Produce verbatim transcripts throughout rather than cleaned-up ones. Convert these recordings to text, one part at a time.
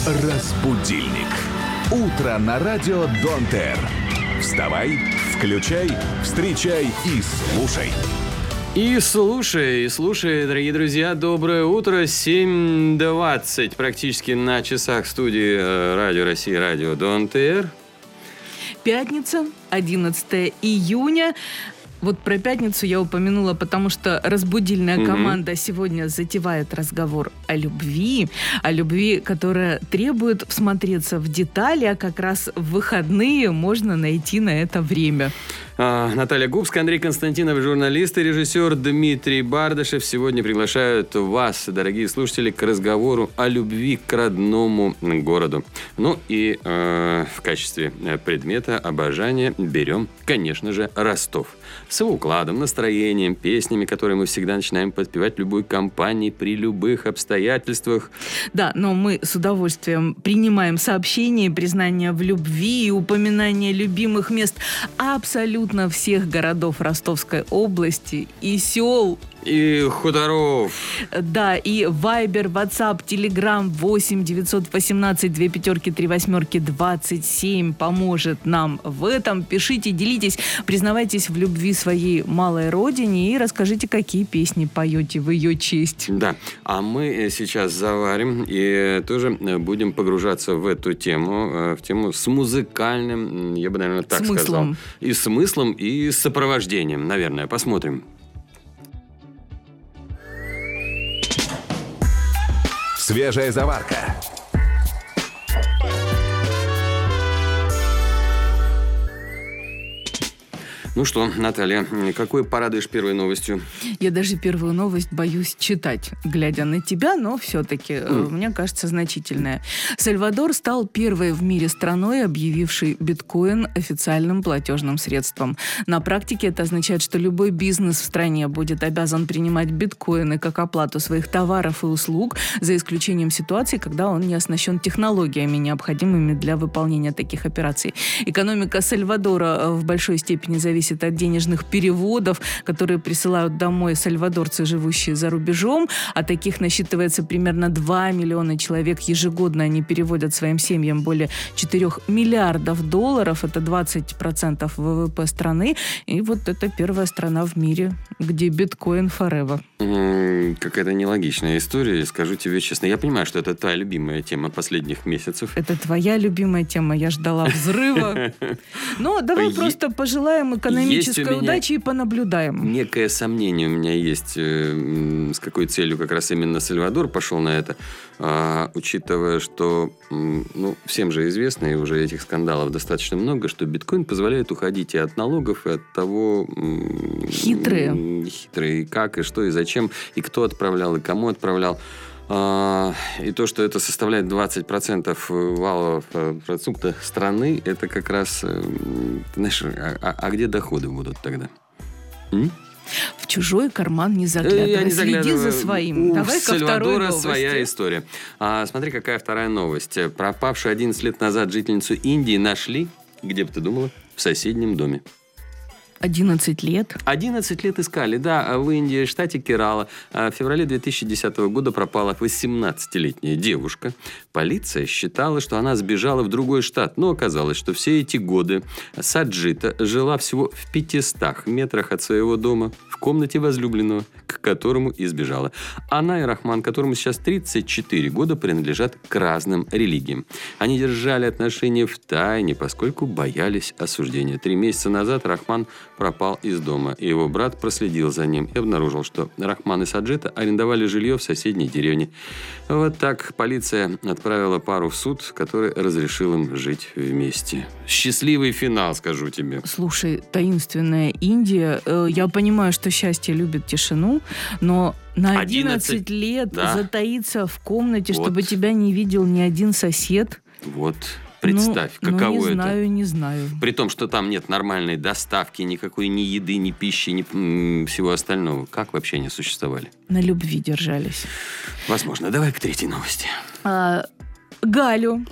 Разбудильник. Утро на радио Дон-Тер. Вставай, включай, встречай и слушай. И слушай, и слушай, дорогие друзья, доброе утро, семь двадцать практически на часах студии э, Радио России, Радио Дон-Тер. Пятница, одиннадцатое июня. Вот про пятницу я упомянула, потому что разбудильная mm-hmm. команда сегодня затевает разговор о любви. О любви, которая требует всмотреться в детали, а как раз в выходные можно найти на это время. А, Наталья Губская, Андрей Константинов, журналист и режиссер Дмитрий Бардашев сегодня приглашают вас, дорогие слушатели, к разговору о любви к родному городу. Ну и э, в качестве предмета обожания берем, конечно же, Ростов. С его укладом, настроением, песнями, которые мы всегда начинаем подпевать в любой компании при любых обстоятельствах. Да, но мы с удовольствием принимаем сообщения, признания в любви и упоминания любимых мест абсолютно всех городов Ростовской области и сел. И хуторов. Да, и Вайбер, Ватсап, Телеграм восемь девятьсот восемнадцать две пятерки три восьмерки двадцать семь поможет нам в этом. Пишите, делитесь, признавайтесь в любви своей малой родине и расскажите, какие песни поете в ее честь. Да, а мы сейчас заварим и тоже будем погружаться в эту тему, в тему с музыкальным, я бы, наверное, так смыслом. сказал. И смыслом, и сопровождением, наверное. Посмотрим. Свежая заварка. Ну что, Наталья, какой порадуешь первой новостью? Я даже первую новость боюсь читать, глядя на тебя, но все-таки, mm. мне кажется, значительная. Сальвадор стал первой в мире страной, объявившей биткоин официальным платежным средством. На практике это означает, что любой бизнес в стране будет обязан принимать биткоины как оплату своих товаров и услуг, за исключением ситуации, когда он не оснащен технологиями, необходимыми для выполнения таких операций. Экономика Сальвадора в большой степени зависит зависит от денежных переводов, которые присылают домой сальвадорцы, живущие за рубежом, а таких насчитывается примерно два миллиона человек ежегодно. Они переводят своим семьям более четырех миллиардов долларов, это двадцать процентов ВВП страны, и вот это первая страна в мире, где биткоин forever. Mm, какая-то нелогичная история, скажу тебе честно. Я понимаю, что это твоя любимая тема последних месяцев. Это твоя любимая тема, я ждала взрыва. Но давай просто пожелаем экономической удачи и понаблюдаем. Некое сомнение у меня есть, э, с какой целью как раз именно Сальвадор пошел на это, а, учитывая, что ну, всем же известно, и уже этих скандалов достаточно много, что биткоин позволяет уходить и от налогов, и от того... Хитрые. Хитрые, и как, и что, и зачем, и кто отправлял, и кому отправлял. И то, что это составляет двадцать процентов валового продукта страны, это как раз, знаешь, а, а где доходы будут тогда? М? В чужой карман не заглядывай. Я не Следи за своим. У Давай-ка второй новости. Своя история. А, смотри, какая вторая новость. Пропавшую одиннадцать лет назад жительницу Индии нашли, где бы ты думала, в соседнем доме. одиннадцать лет? одиннадцать лет искали, да. В Индии, штате Керала, в феврале две тысячи десятого года пропала восемнадцатилетняя девушка. Полиция считала, что она сбежала в другой штат, но оказалось, что все эти годы Саджита жила всего в пятистах метрах от своего дома, в комнате возлюбленного, к которому и сбежала. Она и Рахман, которому сейчас тридцать четыре года, принадлежат к разным религиям. Они держали отношения в тайне, поскольку боялись осуждения. Три месяца назад Рахман пропал из дома, и его брат проследил за ним и обнаружил, что Рахман и Саджита арендовали жилье в соседней деревне. Вот так полиция отправила пару в суд, который разрешил им жить вместе. Счастливый финал, скажу тебе. Слушай, таинственная Индия. Я понимаю, что счастье любит тишину, но на одиннадцать, одиннадцать лет да. затаиться в комнате, вот. Чтобы тебя не видел ни один сосед. Вот. Представь, ну, каково ну, не это. Не знаю, не знаю. При том, что там нет нормальной доставки, никакой ни еды, ни пищи, ни м- всего остального. Как вообще они существовали? На любви держались. Возможно. Давай к третьей новости. А, Галю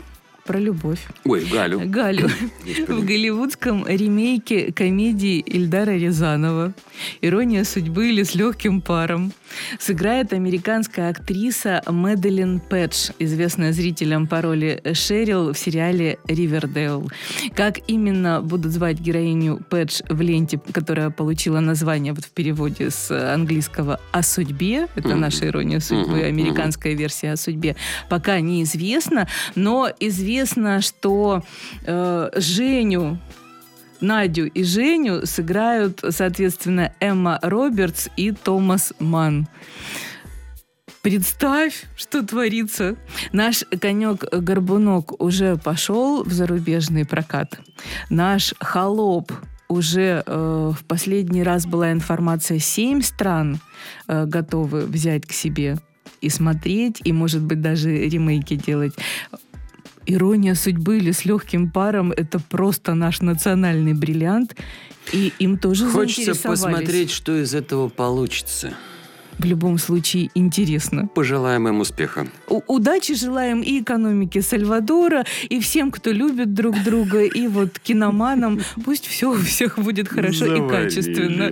про любовь. Ой, Галю. Галю. В голливудском ремейке комедии Эльдара Рязанова «Ирония судьбы» или «С легким паром» сыграет американская актриса Мэдалин Пэтч, известная зрителям по роли Шерил в сериале «Ривердэйл». Как именно будут звать героиню Пэтч в ленте, которая получила название вот в переводе с английского «О судьбе», это наша «Ирония судьбы», американская версия «О судьбе», пока неизвестно, но известно, что э, Женю, Надю и Женю сыграют, соответственно, Эмма Робертс и Томас Манн. Представь, что творится. Наш конек-горбунок уже пошел в зарубежный прокат. Наш холоп уже э, в последний раз была информация, семь стран э, готовы взять к себе и смотреть, и, может быть, даже ремейки делать. «Ирония судьбы» или «С легким паром» — это просто наш национальный бриллиант, и им тоже Хочется заинтересовались. посмотреть, что из этого получится. В любом случае интересно. Пожелаем им успеха. У- удачи желаем и экономике Сальвадора, и всем, кто любит друг друга, и вот киноманам. Пусть все у всех будет хорошо и Завалили. качественно.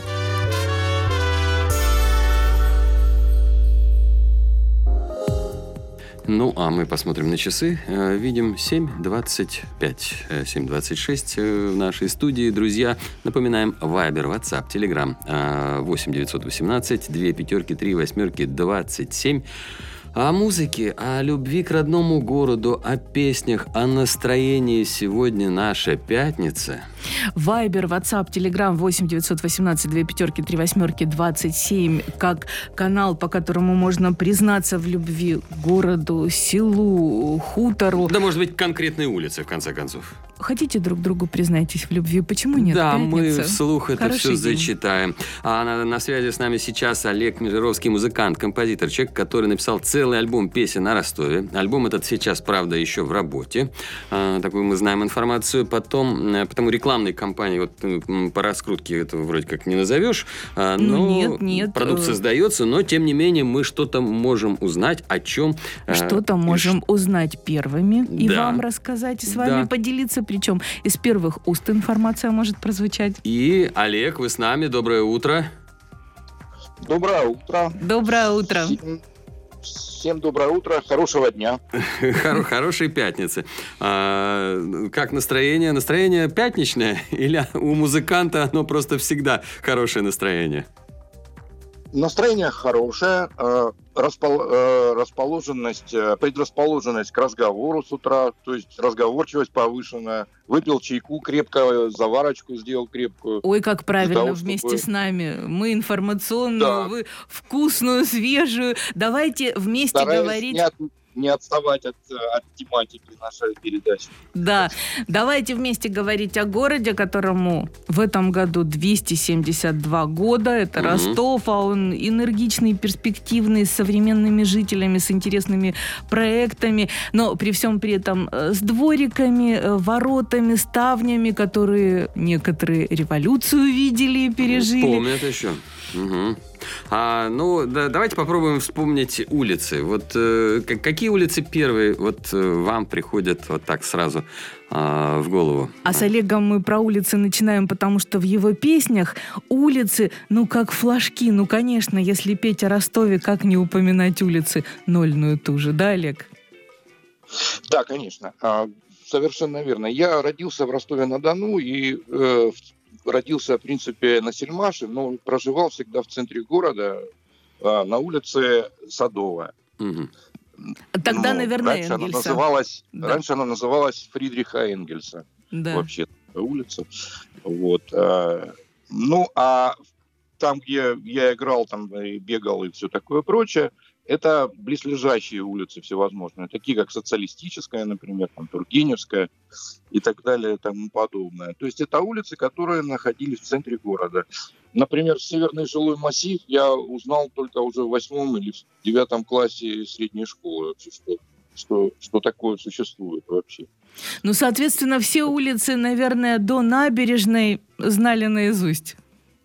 Ну, а мы посмотрим на часы. Э, Видим семь двадцать пять, э, семь двадцать шесть э, в нашей студии. Друзья, напоминаем, Вайбер, WhatsApp, Telegram э, восемь девятьсот восемнадцать две пятерки три восьмерки двадцать семь. О музыке, о любви к родному городу, о песнях, о настроении. Сегодня наша пятница. Вайбер, WhatsApp, Telegram восемь девятьсот восемнадцать две пятерки три восьмерки двадцать семь как канал, по которому можно признаться в любви к городу, селу, хутору. Да, может быть, конкретной улице, в конце концов. Хотите друг другу признайтесь в любви? Почему нет? Да, Пятница. мы вслух это Хороший все день. зачитаем. А на, на связи с нами сейчас Олег Межеровский, музыкант, композитор, человек, который написал целый альбом песен о Ростове. Альбом этот сейчас, правда, еще в работе. А, такую мы знаем информацию. Потом, а, потому рекламной кампании вот, м, по раскрутке этого вроде как не назовешь. А, но Ну, нет, нет. продукт создается, но, тем не менее, мы что-то можем узнать, о чем... а, Что-то и можем узнать первыми и Да. вам рассказать, и с вами Да. поделиться. Причем из первых уст информация может прозвучать. И, Олег, вы с нами. Доброе утро. Доброе утро. Доброе утро. Всем, всем доброе утро, хорошего дня. Хоро- Хорошей пятницы. А, как настроение? Настроение пятничное? Или у музыканта оно просто всегда хорошее настроение? Настроение хорошее, э, распол- э, расположенность, э, предрасположенность к разговору с утра, то есть разговорчивость повышенная. Выпил чайку крепко, заварочку сделал крепкую. Ой, как правильно, того, вместе чтобы- с нами. Мы информационную, Да. вы вкусную, свежую. Давайте вместе Стараюсь говорить... не, от- не отставать от, э, от тематики нашей передачи. Да, давайте вместе говорить о городе, которому в этом году двести семьдесят два года. Это Мгм. Ростов, а он энергичный, перспективный, с современными жителями, с интересными проектами, но при всем при этом э, с двориками, э, воротами, ставнями, которые некоторые революцию видели и пережили. Помнят еще. Мгм. А, ну, да, давайте попробуем вспомнить улицы. Вот э, к- какие улицы первые вот э, вам приходят вот так сразу а, в голову? А с Олегом мы про улицы начинаем, потому что в его песнях улицы, ну, как флажки. Ну, конечно, если петь о Ростове, как не упоминать улицы Нольную ту же, да, Олег? Да, конечно. А, совершенно верно. Я родился в Ростове-на-Дону и э, в- родился, в принципе, на Сельмаше, но проживал всегда в центре города, а, на улице Садовая. Мгм. Тогда, Ну, наверное, раньше она Энгельса. называлась, Да. раньше она называлась Фридриха Энгельса. Да. Вообще улица. Вот. а, Ну, а там, где я играл, там и бегал и все такое прочее, это близлежащие улицы всевозможные, такие как Социалистическая, например, там, Тургеневская и так далее и тому подобное. То есть это улицы, которые находились в центре города. Например, Северный жилой массив я узнал только уже в восьмом или в девятом классе средней школы, вообще, что, что, что такое существует вообще. Ну, соответственно, все улицы, наверное, до набережной знали наизусть.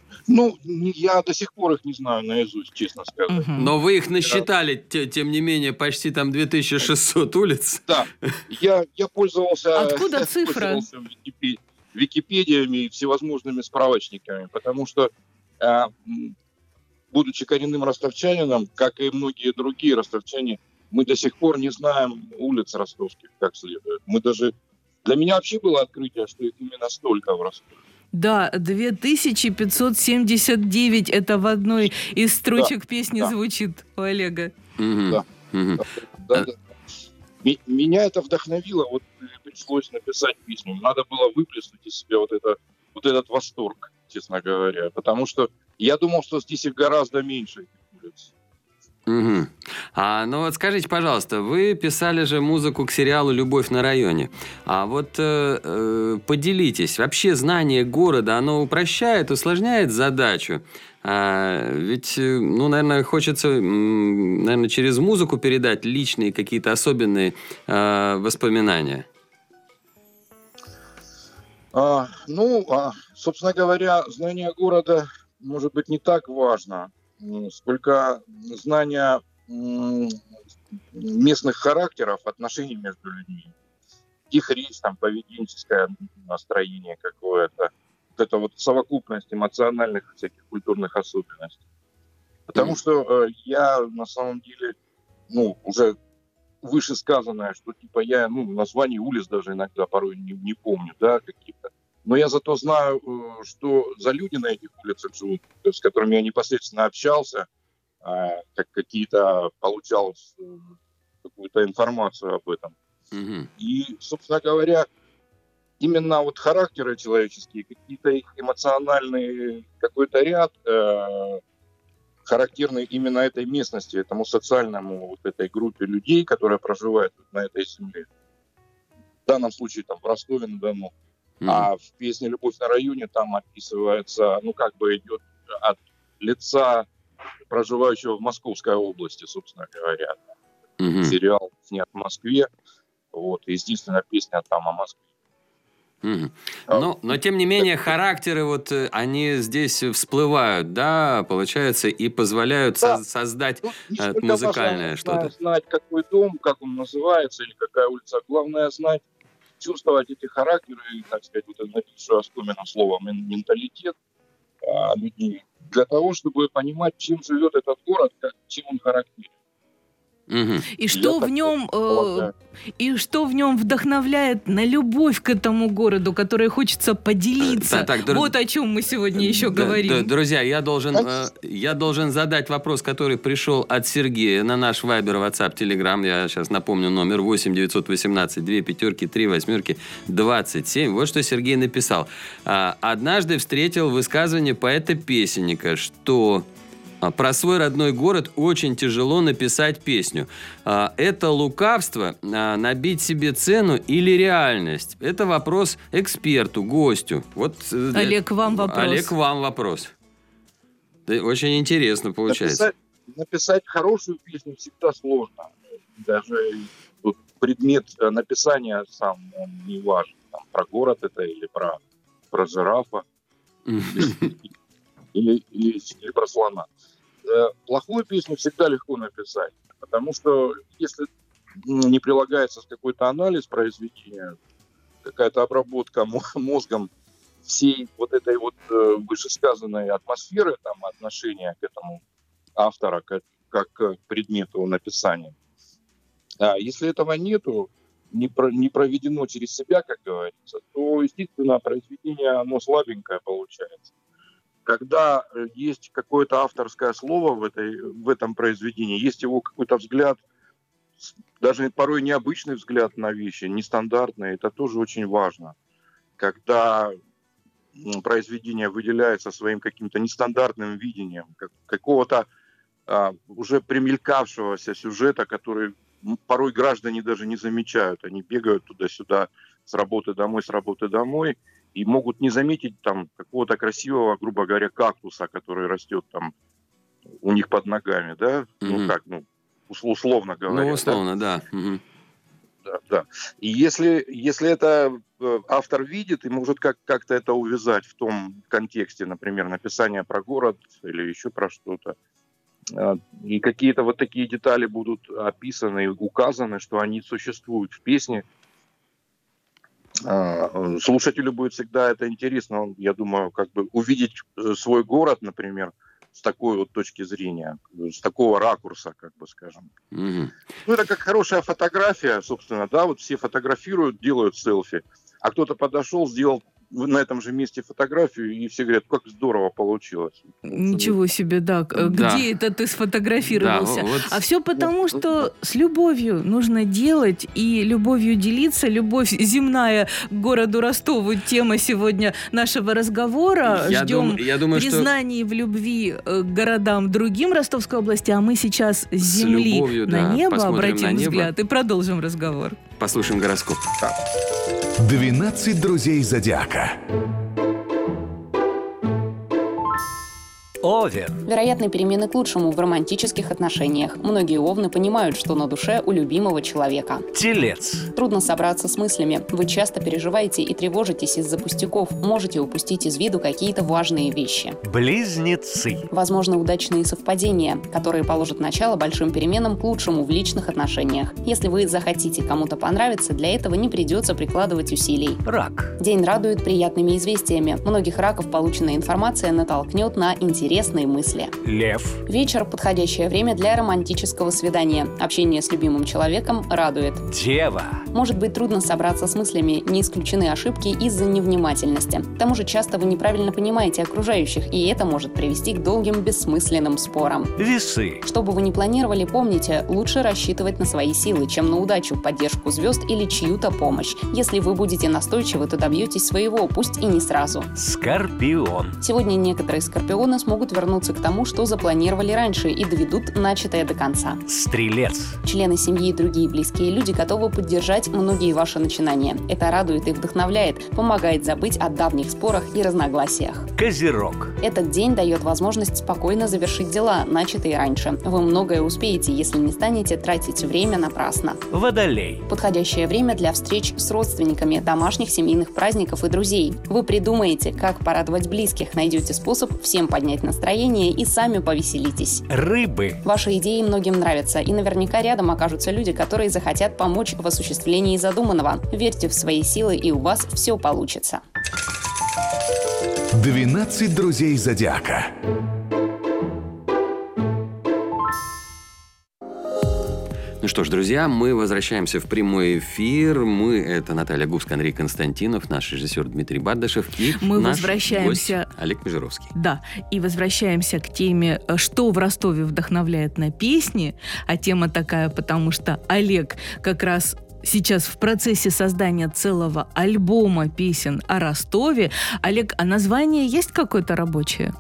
Ну, не- я до сих пор их не знаю наизусть, честно сказать. Мгм. Но вы их насчитали, те- тем не менее, почти там две тысячи шестьсот улиц. Да, я, я пользовался, Откуда цифра? пользовался Википи- Википедиями и всевозможными справочниками, потому что, а, м, будучи коренным ростовчанином, как и многие другие ростовчане, мы до сих пор не знаем улиц ростовских как следует. Мы даже... Для меня вообще было открытие, что их именно столько в Ростове. Да, две тысячи пятьсот семьдесят девять это в одной из строчек песни да. звучит у Олега. Мгм. Да. Мгм. Да, да. Ми- Меня это вдохновило, вот э, пришлось написать песню. Надо было выплеснуть из себя вот, это, вот этот восторг, честно говоря. Потому что я думал, что здесь их гораздо меньше, этих улиц. Мгм. А, ну вот скажите, пожалуйста, вы писали же музыку к сериалу «Любовь на районе». А вот э, э, поделитесь, вообще знание города, оно упрощает, усложняет задачу? А, ведь, э, ну, наверное, хочется, м, наверное, через музыку передать личные какие-то особенные э, воспоминания. А, ну, а, собственно говоря, знание города может быть не так важно, м, сколько знание м, местных характеров, отношений между людьми, их речь, там, поведенческое настроение какое-то, вот это вот совокупность эмоциональных всяких культурных особенностей. Потому Мгм. что э, я на самом деле, ну, уже вышесказанное, что типа я, ну, названий улиц даже иногда порой не, не помню, да, каких-то. Но я зато знаю, э, что за люди на этих улицах живут, э, с которыми я непосредственно общался, а, как какие-то получал э, какую-то информацию об этом. Мгм. И, собственно говоря, именно вот характеры человеческие, какие-то их эмоциональный какой-то ряд, э, характерный именно этой местности, этому социальному вот этой группе людей, которая проживает вот на этой земле. В данном случае там в Ростове-на-Дону. Мгм. А в песне «Любовь на районе» там описывается, ну как бы идет от лица проживающего в Московской области, собственно говоря. Мгм. Сериал снят в Москве, вот, и, естественно, песня там о Москве. Мгм. А, Но, но тем не менее характеры вот э, они здесь всплывают, да, получается, и позволяют Да. соз- создать Тут не э, столько музыкальное важно что-то. знать, какой дом, как он называется или какая улица. Главное знать, чувствовать эти характеры, и, так сказать, вот это написанное оскомину словом мен- менталитет а, людей, для того, чтобы понимать, чем живет этот город, как, чем он характерен. Мгм. И Я что в так нем, э, полагаю. и что в нем вдохновляет на любовь к этому городу, которой хочется поделиться. Э, так, так, дру- Вот о чем мы сегодня еще Да, говорим. да, друзья, я должен, э, Конечно. я должен задать вопрос, который пришел от Сергея на наш Вайбер, WhatsApp, Telegram. Я сейчас напомню номер восемь девятьсот восемнадцать две пятерки три восьмерки двадцать семь. Вот что Сергей написал. А, Однажды встретил высказывание поэта-песенника, что а, про свой родной город очень тяжело написать песню. А, Это лукавство, а, набить себе цену или реальность? Это вопрос эксперту, гостю. Вот, э, для- Олег, вам вопрос. Олег, вам вопрос. Да, очень интересно получается. Написать, написать хорошую песню всегда сложно. Даже тут предмет э, написания сам он не важен. Там, про город это или про, про жирафа, или, или, или про слона. Э, Плохую песню всегда легко написать, потому что если м, не прилагается какой-то анализ произведения, какая-то обработка мо- мозгом всей вот этой вот э, вышесказанной атмосферы, там, отношения к этому автора, как, как к предмету написания. А если этого нету, не, про- не проведено через себя, как говорится, то, естественно, произведение, оно слабенькое получается. Когда э, есть какое-то авторское слово в, этой, в этом произведении, есть его какой-то взгляд, с- даже порой необычный взгляд на вещи, нестандартный, это тоже очень важно. Когда м, произведение выделяется своим каким-то нестандартным видением, как- какого-то а, уже примелькавшегося сюжета, который м, порой граждане даже не замечают. Они бегают туда-сюда с работы домой, с работы домой, и могут не заметить там какого-то красивого, грубо говоря, кактуса, который растет там у них под ногами, да? Ну Мгм. как, ну, ус- условно говоря. Ну, да? условно, да. Мгм. да, да. И если, если это автор видит и может как- как-то это увязать в том контексте, например, написания про город или еще про что-то, и какие-то вот такие детали будут описаны и указаны, что они существуют в песне, слушателю будет всегда это интересно. Я думаю, как бы увидеть свой город, например, с такой вот точки зрения, с такого ракурса, как бы скажем. Угу. Ну, это как хорошая фотография, собственно, да, вот все фотографируют, делают селфи, а кто-то подошел, сделал на этом же месте фотографию, и все говорят, как здорово получилось. Ничего себе, да. Да. Где это ты сфотографировался? Да, вот. А все потому, что с любовью нужно делать и любовью делиться. Любовь земная к городу Ростову. Тема сегодня нашего разговора. Я Ждем дум- я думаю, что- признаний в любви к городам другим Ростовской области, а мы сейчас с С земли любовью, на да, небо посмотрим обратим на небо. взгляд и продолжим разговор. Послушаем гороскоп. двенадцать друзей зодиака. Овен. Вероятны перемены к лучшему в романтических отношениях. Многие овны понимают, что на душе у любимого человека. Телец. Трудно собраться с мыслями. Вы часто переживаете и тревожитесь из-за пустяков. Можете упустить из виду какие-то важные вещи. Близнецы. Возможно, удачные совпадения, которые положат начало большим переменам к лучшему в личных отношениях. Если вы захотите кому-то понравиться, для этого не придется прикладывать усилий. Рак. День радует приятными известиями. Многих раков полученная информация натолкнет на интересные мысли. Лев. Вечер – подходящее время для романтического свидания. Общение с любимым человеком радует. Дева. Может быть трудно собраться с мыслями, не исключены ошибки из-за невнимательности. К тому же часто вы неправильно понимаете окружающих, и это может привести к долгим бессмысленным спорам. Весы. Что бы вы ни планировали, помните, лучше рассчитывать на свои силы, чем на удачу, поддержку звезд или чью-то помощь. Если вы будете настойчивы, то добьетесь своего, пусть и не сразу. Скорпион. Сегодня некоторые скорпионы смогут вернуться к тому, что запланировали раньше, и доведут начатое до конца. Стрелец. Члены семьи и другие близкие люди готовы поддержать многие ваши начинания. Это радует и вдохновляет, помогает забыть о давних спорах и разногласиях. Козерог. Этот день дает возможность спокойно завершить дела, начатые раньше. Вы многое успеете, если не станете тратить время напрасно. Водолей. Подходящее время для встреч с родственниками, домашних семейных праздников и друзей. Вы придумаете, как порадовать близких, найдете способ всем поднять настроение и сами повеселитесь. Рыбы. Ваши идеи многим нравятся, и наверняка рядом окажутся люди, которые захотят помочь в осуществлении задуманного. Верьте в свои силы, и у вас все получится. двенадцать друзей зодиака. Ну что ж, друзья, мы возвращаемся в прямой эфир. Мы — это Наталья Губская, Андрей Константинов, наш режиссер Дмитрий Бардашев и Мы наш возвращаемся... гость Олег Межеровский. Да, и возвращаемся к теме, что в Ростове вдохновляет на песни. А тема такая, потому что Олег как раз сейчас в процессе создания целого альбома песен о Ростове. Олег, а название есть какое-то рабочее?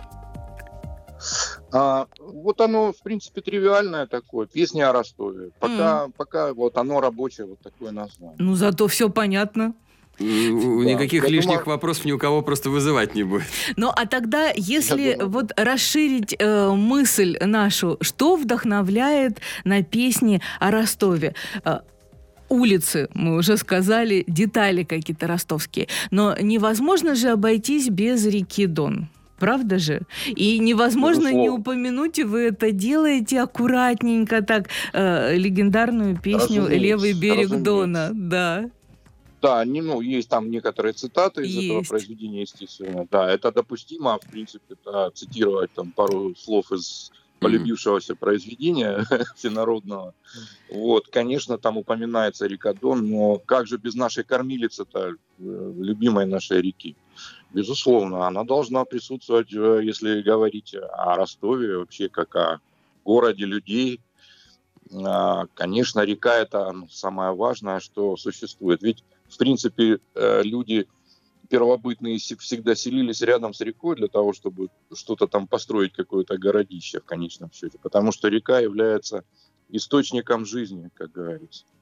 А, вот оно, в принципе, тривиальное такое. Песня о Ростове. Пока, Mm. пока вот оно рабочее, вот такое название. Ну, зато все понятно. М, Да, Никаких я лишних думаю- вопросов ни у кого просто вызывать не будет. Ну, а тогда, если Я думаю. вот расширить э, мысль нашу, что вдохновляет на песни о Ростове? Э, Улицы, мы уже сказали, детали какие-то ростовские. Но невозможно же обойтись без реки Дон. Правда же? И невозможно не Безусловно. упомянуть, и вы это делаете аккуратненько, так, э, легендарную песню Разумеется, «Левый берег разумеется. Дона». Да. Да, не, ну, есть там некоторые цитаты из этого Есть. произведения, естественно. Да, это допустимо, в принципе, да, цитировать там пару слов из полюбившегося произведения всенародного. Вот, конечно, там упоминается река Дон, но как же без нашей кормилицы-то, э, любимой нашей реки? Безусловно, она должна присутствовать, э, если говорить о Ростове, вообще как о городе людей. А, Конечно, река – это самое важное, что существует. Ведь, в принципе, э, люди первобытные се- всегда селились рядом с рекой для того, чтобы что-то там построить, какое-то городище в конечном счете. Потому что река является источником жизни, как говорится.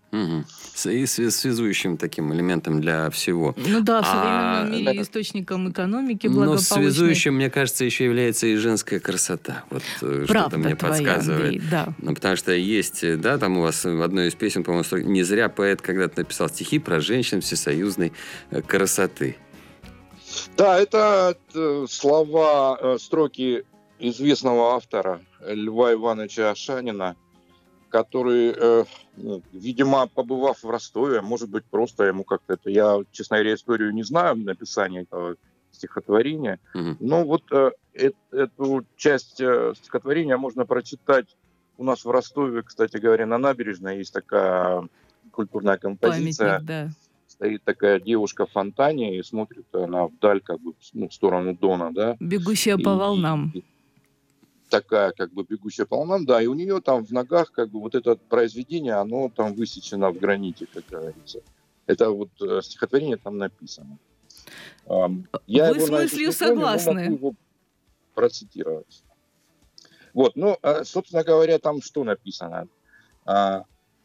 Угу. И связующим таким элементом для всего. Ну да, в современном а, мире да. источником экономики Но благополучной. связующим, мне кажется, еще является и женская красота. Вот Правда что-то мне твоя, подсказывает. Андрей, да. Ну, потому что есть, да, там у вас в одной из песен, по-моему, не зря поэт когда-то написал стихи про женщин всесоюзной красоты. Да, это слова, строки известного автора Льва Ивановича Ашанина, который, э, ну, видимо, побывав в Ростове, может быть, просто ему как-то это... Я, честно говоря, историю не знаю написания этого стихотворения, Mm-hmm. но вот э, э, эту часть э, стихотворения можно прочитать у нас в Ростове, кстати говоря, на набережной есть такая культурная композиция. Памятник, да. Стоит такая девушка в фонтане и смотрит она вдаль, как бы, ну, в сторону Дона, да. Бегущая и, по волнам. И, такая, как бы, бегущая по волнам, да, и у нее там в ногах, как бы, вот это произведение, оно там высечено в граните, как говорится. Это вот э, стихотворение там написано. Эм, я Вы его с на мыслью языке помню, но согласны? могу его процитировать. Вот, ну, э, собственно говоря, там что написано? А,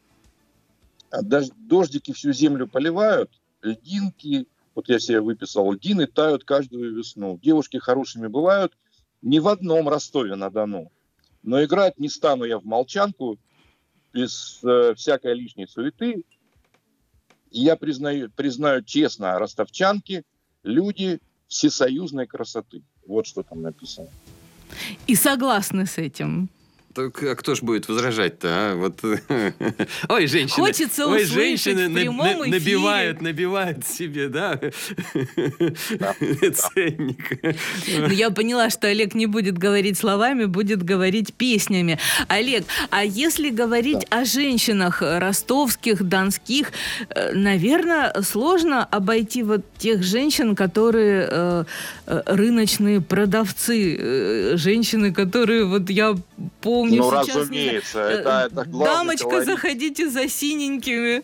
дождики всю землю поливают, льдинки, вот я себе выписал, льдины тают каждую весну. Девушки хорошими бывают, не в одном Ростове-на-Дону. Но играть не стану я в молчанку без э, всякой лишней суеты. И я признаю, признаю честно, ростовчанки, люди всесоюзной красоты. Вот что там написано. И согласны с этим. Так, а кто ж будет возражать-то, а? Вот. Ой, женщины. Хочется Ой, услышать женщины в прямом на- на- эфире. набивают, набивают себе, да, ценник. Ну, я поняла, что Олег не будет говорить словами, будет говорить песнями. Олег, а если говорить о женщинах ростовских, донских, э, наверное, сложно обойти вот тех женщин, которые э, э, рыночные продавцы, э, женщины, которые, вот я помню, Ну, сейчас, разумеется, не знаю, это, это главный дамочка, колорит. заходите за синенькими.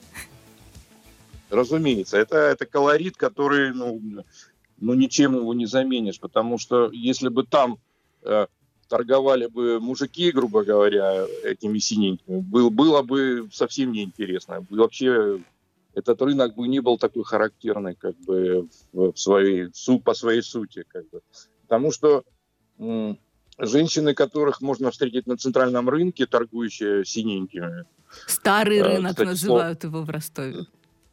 Разумеется, это, это колорит, который, ну, ну, ничем его не заменишь, потому что если бы там э, торговали бы мужики, грубо говоря, этими синенькими, был, было бы совсем неинтересно. Вообще этот рынок бы не был такой характерный, как бы, в, в своей, по своей сути, как бы. Потому что м- женщины, которых можно встретить на центральном рынке, торгующие синенькими. Старый э, рынок кстати, называют его в Ростове.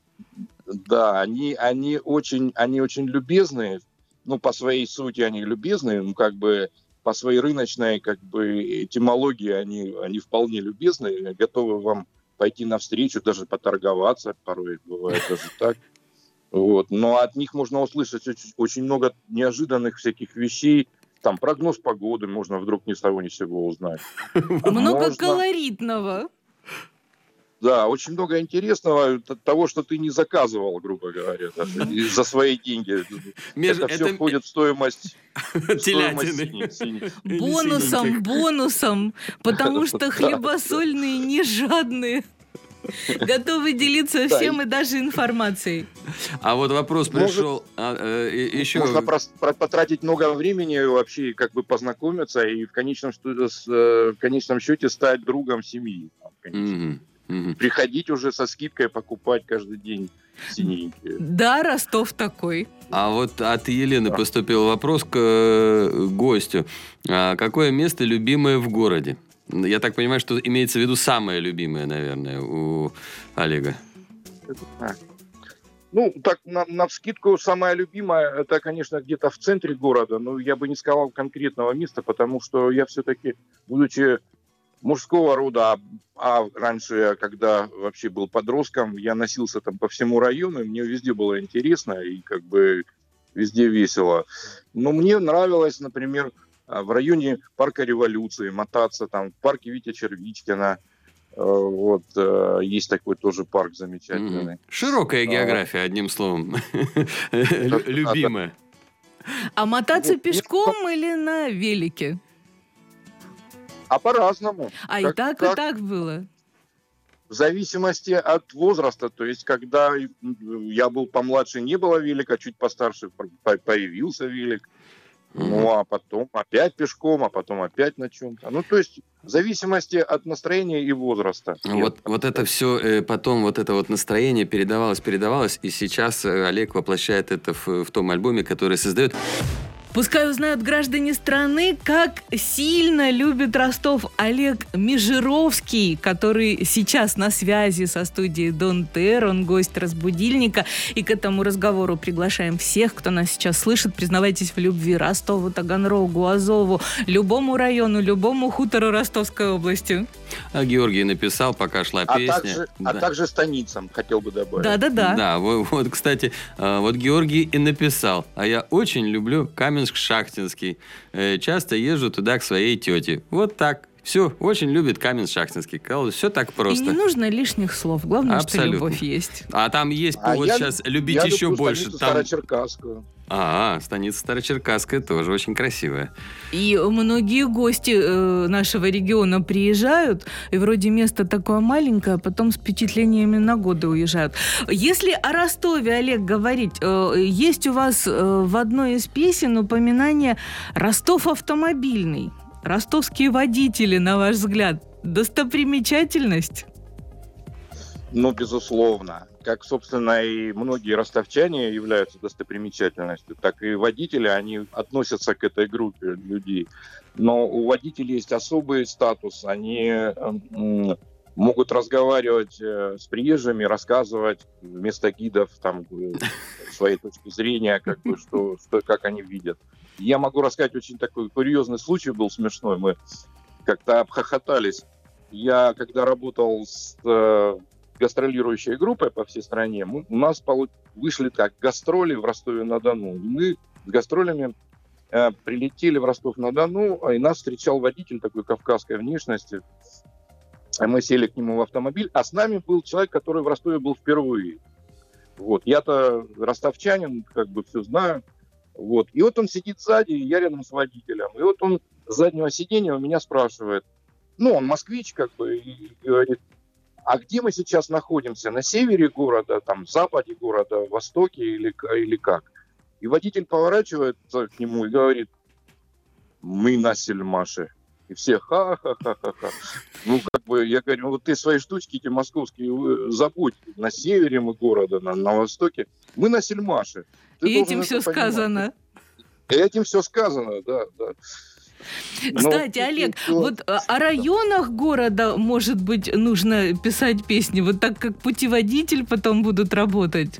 Да, они, они, очень, они очень любезные, ну, по своей сути они любезные, ну, как бы по своей рыночной, как бы, этимологии они, они вполне любезные, готовы вам пойти навстречу, даже поторговаться, порой бывает даже так. Вот. Но от них можно услышать очень, очень много неожиданных всяких вещей. Там прогноз погоды можно вдруг ни с того ни с сего узнать. Много Можно- колоритного. Да, очень много интересного, т- того, что ты не заказывал, грубо говоря, даже, и за свои деньги. Меж- Это все это- входит в стоимость, в стоимость Телятины. синих- синих. Или Бонусом, синеньких. бонусом, потому что Да, хлебосольные не жадные. Готовы делиться Да, всем и даже информацией. А вот вопрос Может, пришел а, э, и- еще. Можно прос- про- потратить много времени вообще, как бы познакомиться и в конечном, что- с, э, в конечном счете стать другом семьи. там, конечно. Мгм, мгм. Приходить уже со скидкой, покупать каждый день синенькие. Да, Ростов такой. А вот от Елены поступил вопрос к э, гостю. А какое место любимое в городе? Я так понимаю, что имеется в виду самое любимое, наверное, у Олега. А. Ну, так, на, навскидку, самое любимое, это, конечно, где-то в центре города, но я бы не сказал конкретного места, потому что я все-таки, будучи мужского рода, а, а раньше, когда вообще был подростком, я носился там по всему району, и мне везде было интересно и как бы везде весело. Но мне нравилось, например, в районе парка Революции мотаться, там, в парке Витя Червичкина. Э, Вот, э, есть такой тоже парк замечательный. Мгм. Широкая А. география, одним словом. Лю- Любимая. А мотаться Вот, пешком или на велике? А по-разному. А и Как- так, как- и так было. В зависимости от возраста. То есть, когда я был помладше, не было велика, чуть постарше по- появился велик. Ну, а потом опять пешком, а потом опять на чем-то. Ну, то есть в зависимости от настроения и возраста. Вот, вот это все, э, потом вот это вот настроение передавалось, передавалось, и сейчас э, Олег воплощает это в, в том альбоме, который создает. Пускай узнают граждане страны, как сильно любит Ростов Олег Межировский, который сейчас на связи со студией Дон Тер, он гость «Разбудильника». И к этому разговору приглашаем всех, кто нас сейчас слышит. Признавайтесь в любви Ростову, Таганрогу, Азову, любому району, любому хутору Ростовской области. А Георгий написал, пока шла А песня. также, Да. а также станицам, хотел бы добавить. Да-да-да. Да, вот, вот, кстати, э, вот Георгий и написал, а я очень люблю Каменск-Шахтинский. Э, Часто езжу туда к своей тете. Вот так. Все, очень любит Каменск-Шахтинский. Казалось, все так И просто. не нужно лишних слов. Главное, Абсолютно. что любовь есть. А там есть А повод я- сейчас любить я еще люблю больше. станицу Там... Старочеркасскую. А, станица Старочеркасская тоже очень красивая. И многие гости э, нашего региона приезжают, и вроде место такое маленькое, а потом с впечатлениями на годы уезжают. Если о Ростове, Олег, говорить, э, есть у вас э, в одной из песен упоминание «Ростов автомобильный». Ростовские водители, на ваш взгляд, достопримечательность? Ну, безусловно. Как, собственно, и многие ростовчане являются достопримечательностью, так и водители, они относятся к этой группе людей. Но у водителей есть особый статус. Они м, могут разговаривать э, с приезжими, рассказывать вместо гидов там, э, своей точки зрения, как бы, что, что, как они видят. Я могу рассказать очень такой курьезный случай, был смешной. Мы как-то обхохотались. Я, когда работал с э, гастролирующей группой по всей стране, мы, у нас полу- вышли так гастроли в Ростове-на-Дону. Мы с гастролями э, прилетели в Ростов-на-Дону, и нас встречал водитель такой кавказской внешности. А мы сели к нему в автомобиль, а с нами был человек, который в Ростове был впервые. Вот. Я-то ростовчанин, как бы все знаю. Вот. И вот он сидит сзади, я рядом с водителем. И вот он с заднего сиденья у меня спрашивает, ну, он москвич, как бы, и говорит, а где мы сейчас находимся? На севере города, там, западе города, востоке или, или как? И водитель поворачивается к нему и говорит, мы на Сельмаше. И все ха-ха-ха-ха-ха. Ну, как бы, я говорю, вот ты свои штучки эти московские забудь. На севере мы города, на, на востоке. Мы на Сельмаше. Ты И должен этим все это понимать. сказано. И этим все сказано, да, да. Кстати, Ну, Олег, ну, вот а, о районах города, может быть, нужно писать песни, вот так как путеводитель потом будут работать?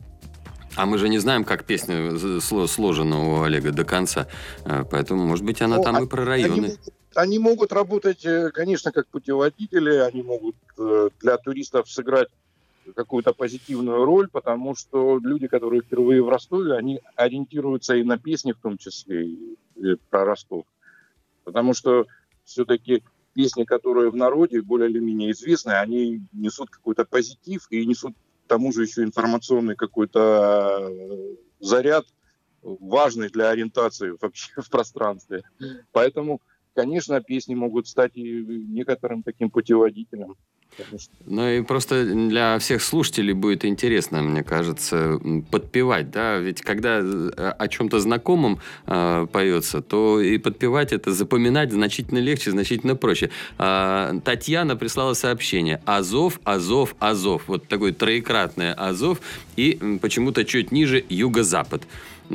А мы же не знаем, как песня сло- сложена у Олега до конца. Э, Поэтому, может быть, она Ну, там а- и про Они, районы. могут- они могут работать, э, конечно, как путеводители, они могут э, для туристов сыграть какую-то позитивную роль, потому что люди, которые впервые в Ростове, они ориентируются и на песни в том числе, и, и про Ростов. Потому что все-таки песни, которые в народе более или менее известны, они несут какой-то позитив и несут к тому же еще информационный какой-то э, заряд, важный для ориентации вообще в пространстве. Поэтому, конечно, песни могут стать и некоторым таким путеводителем. Конечно. Ну и просто для всех слушателей будет интересно, мне кажется, м, подпевать, да, ведь когда э, о чем-то знакомом э, поется, то и подпевать это, запоминать значительно легче, значительно проще. А, Татьяна прислала сообщение: Азов, Азов, Азов, вот такое троекратное Азов, и м, почему-то чуть ниже Юго-Запад.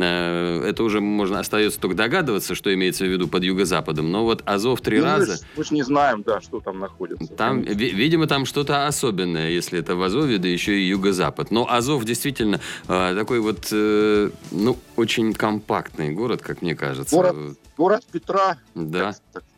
Э, Это уже можно остается только догадываться, что имеется в виду под Юго-Западом, но вот Азов три Ну, мы раза. ж- мы ж не знаем, да, что там находится. Там, Конечно. ви- видимо, там что-то особенное, если это в Азове, да еще и Юго-Запад. Но Азов действительно э, такой вот, э, ну, очень компактный город, как мне кажется. Город- Город Петра. Да. Так- так.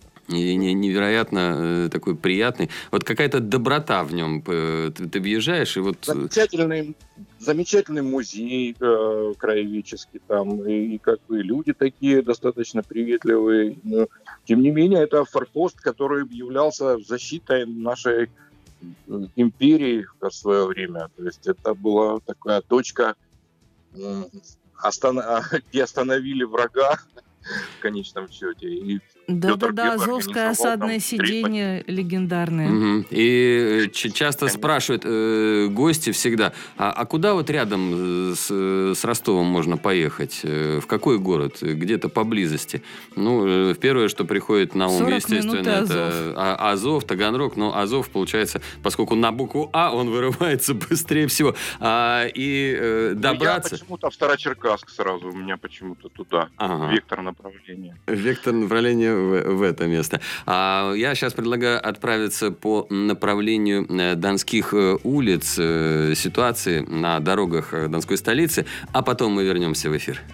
И не- невероятно э, такой приятный. Вот какая-то доброта в нем. э, Ты, ты въезжаешь, и вот... э, Замечательный, замечательный музей э, краеведческий там, и, и как бы люди такие достаточно приветливые. Но, тем не менее, это форпост, который являлся защитой нашей э, империи в свое время. То есть это была такая точка, м, остан- где остановили врага в конечном счете. И Да-да-да, Азовское осадное сиденье легендарное. Угу. И ч- часто спрашивают э, гости всегда, а, а куда вот рядом с, с Ростовом можно поехать? Э, в какой город? Где-то поблизости? Ну, э, первое, что приходит на ум, естественно, это Азов. А, Азов, Таганрог. Но Азов, получается, поскольку на букву А он вырывается быстрее всего. А, и э, добраться... Я почему-то в Старочеркасск сразу, у меня почему-то туда. Ага. Вектор направления. Вектор направления в, в это место. А я сейчас предлагаю отправиться по направлению Донских улиц, ситуации на дорогах Донской столицы, а потом мы вернемся в эфир.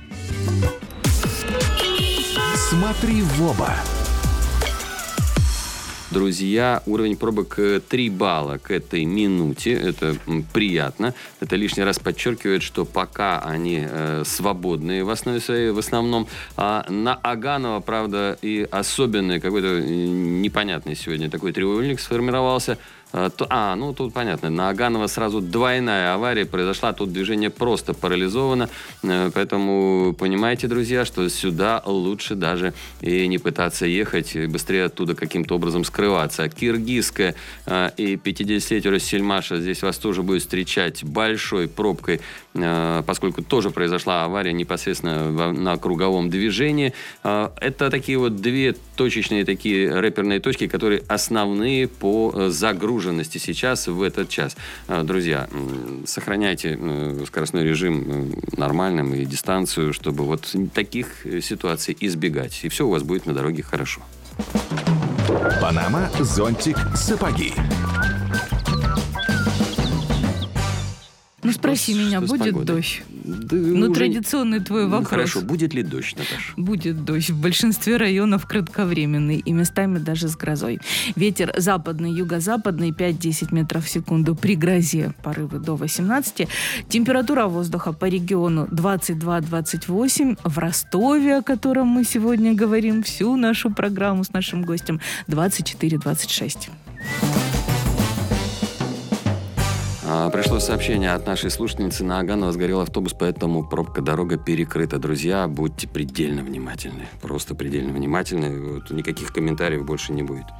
Смотри в оба. Друзья, уровень пробок три балла к этой минуте. Это приятно. Это лишний раз подчеркивает, что пока они э, свободные в основе своей, в основном. А на Аганова, правда, и особенный какой-то непонятный сегодня такой треугольник сформировался. А, ну тут понятно, на Аганова сразу двойная авария произошла, тут движение просто парализовано, поэтому понимаете, друзья, что сюда лучше даже и не пытаться ехать, и быстрее оттуда каким-то образом скрываться. Киргизская и пятидесятилетие Россельмаша здесь вас тоже будет встречать большой пробкой, поскольку тоже произошла авария непосредственно на круговом движении. Это такие вот две точечные такие рэперные точки, которые основные по загрузке сейчас, в этот час. Друзья, сохраняйте скоростной режим нормальным и дистанцию, чтобы вот таких ситуаций избегать. И все у вас будет на дороге хорошо. Панама, зонтик, сапоги. Ну, спроси что, меня, что будет дождь? Да, ну, уже... традиционный твой вопрос. Ну, хорошо, будет ли дождь, Наташа? Будет дождь. В большинстве районов кратковременный и местами даже с грозой. Ветер западный, юго-западный пять-десять метров в секунду. При грозе порывы до восемнадцати. Температура воздуха по региону двадцать два - двадцать восемь. В Ростове, о котором мы сегодня говорим всю нашу программу с нашим гостем, двадцать четыре - двадцать шесть. Пришло сообщение от нашей слушательницы: на Аганова сгорел автобус, поэтому пробка, дорога перекрыта. Друзья, будьте предельно внимательны. Просто предельно внимательны. Вот, никаких комментариев больше не будет.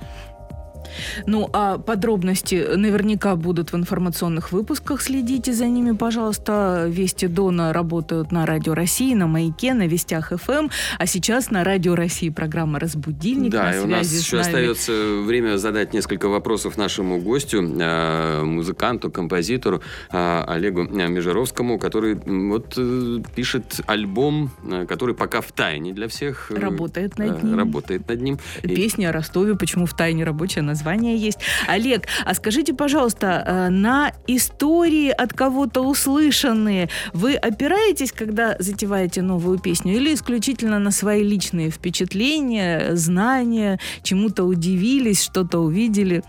Ну, а подробности наверняка будут в информационных выпусках. Следите за ними, пожалуйста. Вести Дона работают на Радио России, на Маяке, на Вестях эф эм. А сейчас на Радио России программа «Разбудильник». Да, на и у нас еще остается время задать несколько вопросов нашему гостю, музыканту, композитору Олегу Межеровскому, который вот пишет альбом, который пока в тайне для всех. Работает над ним. Работает над ним. Песня о Ростове, почему в тайне, рабочее название есть. Олег, а скажите, пожалуйста, на истории от кого-то услышанные вы опираетесь, когда затеваете новую песню, или исключительно на свои личные впечатления, знания, чему-то удивились, что-то увидели?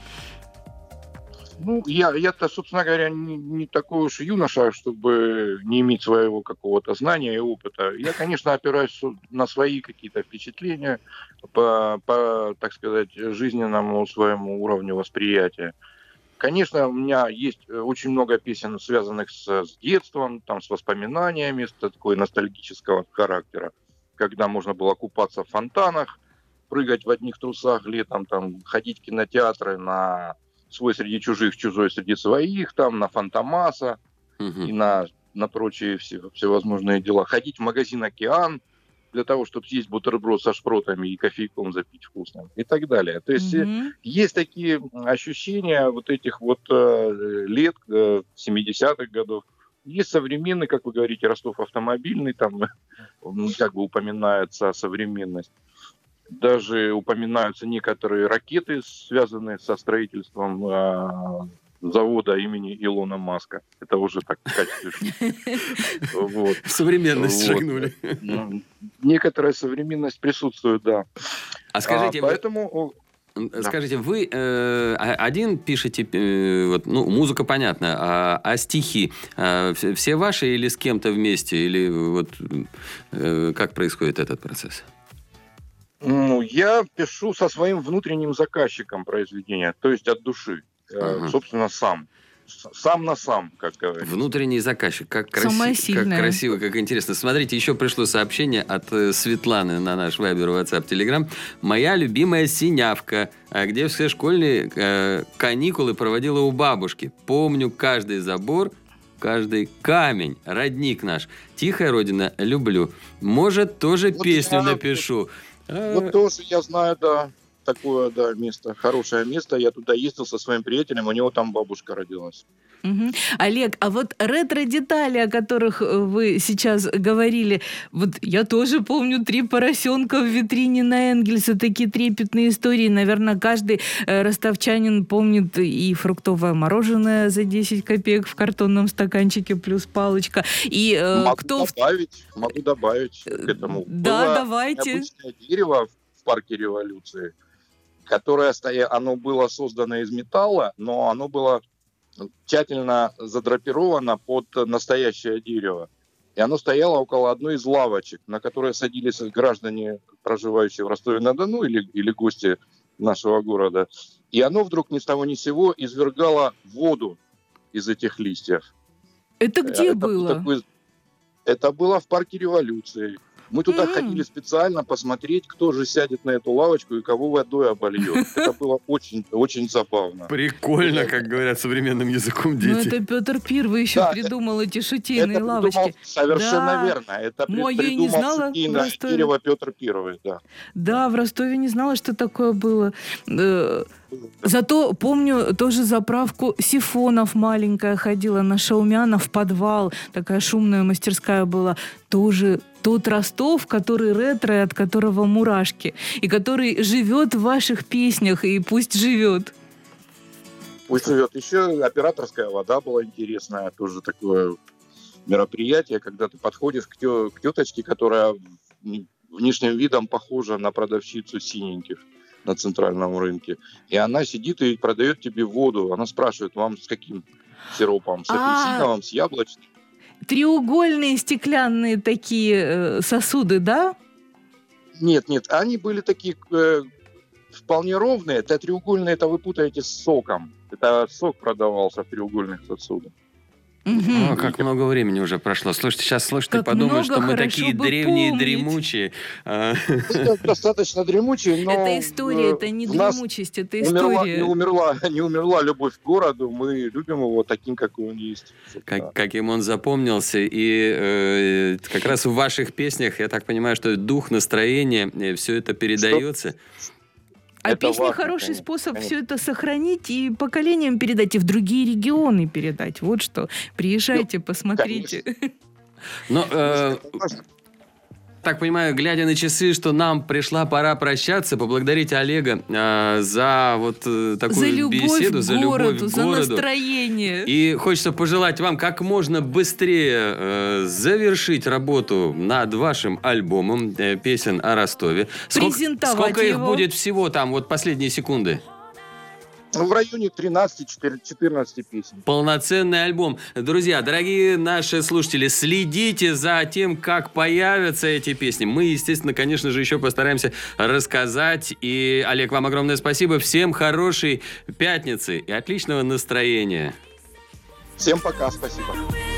Ну, я, я-то, собственно говоря, не, не такой уж юноша, чтобы не иметь своего какого-то знания и опыта. Я, конечно, опираюсь на свои какие-то впечатления по, по, так сказать, жизненному своему уровню восприятия. Конечно, у меня есть очень много песен, связанных с, с детством, там, с воспоминаниями, с такой ностальгического характера, когда можно было купаться в фонтанах, прыгать в одних трусах летом, там, ходить в кинотеатры на... свой среди чужих, чужой среди своих, там, на Фантомаса угу. и на, на прочие все, всевозможные дела. Ходить в магазин «Океан» для того, чтобы съесть бутерброд со шпротами и кофейком запить вкусным и так далее. То есть угу. есть такие ощущения вот этих вот э, лет, э, семидесятых годов. Есть современный, как вы говорите, Ростов автомобильный, там как бы упоминается современность. Даже упоминаются некоторые ракеты, связанные со строительством э, завода имени Илона Маска. Это уже так в качестве шутки. Современность шагнули. Некоторая современность присутствует, да. А скажите, поэтому... Скажите, вы э, один пишете, э, вот, ну, музыка понятна, а, а стихи э, все ваши или с кем-то вместе? Или вот э, как происходит этот процесс? Ну, я пишу со своим внутренним заказчиком произведения, то есть от души, uh-huh. собственно, сам. сам на сам, как говорится. Внутренний заказчик. Как, Самая краси... как сильная. красиво, как интересно. Смотрите, еще пришло сообщение от э, Светланы на наш Вайбер, WhatsApp, Telegram. «Моя любимая синявка, а где все школьные э, каникулы проводила у бабушки. Помню каждый забор, каждый камень. Родник наш. Тихая родина, люблю. Может, тоже Вот песню я- напишу». А, Вот тоже я знаю, да, такое, да, место, хорошее место. Я туда ездил со своим приятелем, у него там бабушка родилась. Мгм. Олег, а вот ретро-детали, о которых э, вы сейчас говорили, вот я тоже помню «Три поросенка» в витрине на Энгельса, такие трепетные истории. Наверное, каждый э, ростовчанин помнит и фруктовое мороженое за десять копеек в картонном стаканчике плюс палочка. И э, могу кто... в- добавить, могу добавить к этому. Да, Было давайте. необычное дерево в парке Революции, которое стоя... оно было создано из металла, но оно было тщательно задрапировано под настоящее дерево. И оно стояло около одной из лавочек, на которые садились граждане, проживающие в Ростове-на-Дону или, или гости нашего города. И оно вдруг ни с того ни с сего извергало воду из этих листьев. Это где Это было? такой- Это было в парке Революции. Мы туда М. ходили специально посмотреть, кто же сядет на эту лавочку и кого водой обольет. Это было очень, очень забавно. Прикольно, как говорят современным языком Ну, дети. это Петр Первый еще Да, придумал эти шутейные Это лавочки. придумал совершенно Да. верно. Это при- Ну, а я и не придумал знала, шутейное просто- дерево Петр Первый. Да. Да, в Ростове не знала, что такое было. Э, Зато помню тоже заправку сифонов маленькая ходила на Шаумяна в подвал. Такая шумная мастерская была. Тоже тот Ростов, который ретро, и от которого мурашки. И который живет в ваших песнях, и пусть живет. Пусть живет. Еще операторская вода была интересная. Тоже такое мероприятие, когда ты подходишь к, тё- к теточке, которая в- внешним видом похожа на продавщицу синеньких на центральном рынке. И она сидит и продает тебе воду. Она спрашивает, вам с каким сиропом? С А. апельсиновым, с яблочным? Треугольные стеклянные такие э, сосуды, да? Нет, нет, они были такие э, вполне ровные. Это треугольные, это вы путаете с соком. Это сок продавался в треугольных сосудах. Мгм. О, как много времени уже прошло. Слушайте, сейчас слушатели Как подумают, много, что мы хорошо такие бы древние, помнить. дремучие. А, Это достаточно дремучий, но... Это история, э, это не в нас дремучесть, это умерла, история. не, умерла, не умерла любовь к городу. Мы любим его таким, какой он есть. как- каким он запомнился. И э, как раз в ваших песнях, я так понимаю, что дух, настроение, все это передается. А Это песня важно, хороший конечно, способ конечно. все это сохранить и поколениям передать, и в другие регионы передать. Вот что. Приезжайте, посмотрите. Но, э, Это важно. так понимаю, глядя на часы, что нам пришла пора прощаться, поблагодарить Олега э, за вот э, такую За любовь беседу, к за любовь городу, к за городу. настроение. И хочется пожелать вам как можно быстрее э, завершить работу над вашим альбомом э, песен о Ростове. Сколько, Презентовать сколько их его. будет всего там, вот последние секунды? Ну, в районе тринадцати-четырнадцати песен. Полноценный альбом. Друзья, дорогие наши слушатели, следите за тем, как появятся эти песни. Мы, естественно, конечно же, еще постараемся рассказать. И, Олег, вам огромное спасибо. Всем хорошей пятницы и отличного настроения. Всем пока, спасибо.